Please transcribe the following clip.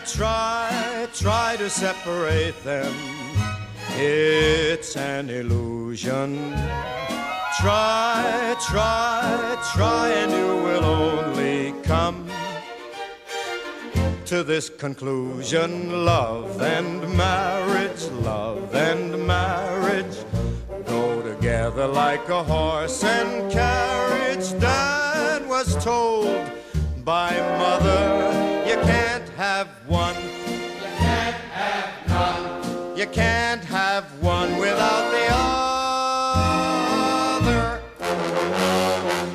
try to separate them. It's an illusion. Try, and you will only come to this conclusion. Love and marriage go together like a horse and carriage. Dad was told by Mother, you can't have one, you can't have none, you can't